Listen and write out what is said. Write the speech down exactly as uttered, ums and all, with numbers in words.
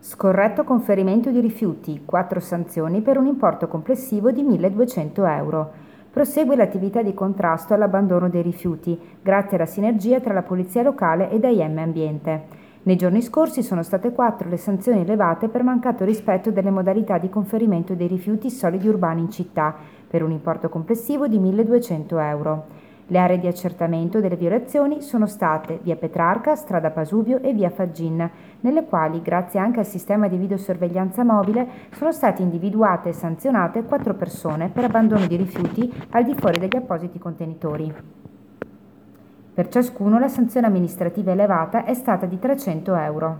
Scorretto conferimento di rifiuti, quattro sanzioni per un importo complessivo di milleduecento euro. Prosegue l'attività di contrasto all'abbandono dei rifiuti, grazie alla sinergia tra la Polizia Locale ed A I M Ambiente. Nei giorni scorsi sono state quattro le sanzioni elevate per mancato rispetto delle modalità di conferimento dei rifiuti solidi urbani in città, per un importo complessivo di milleduecento euro. Le aree di accertamento delle violazioni sono state via Petrarca, strada Pasuvio e via Faggin, nelle quali, grazie anche al sistema di videosorveglianza mobile, sono state individuate e sanzionate quattro persone per abbandono di rifiuti al di fuori degli appositi contenitori. Per ciascuno la sanzione amministrativa elevata è stata di trecento euro.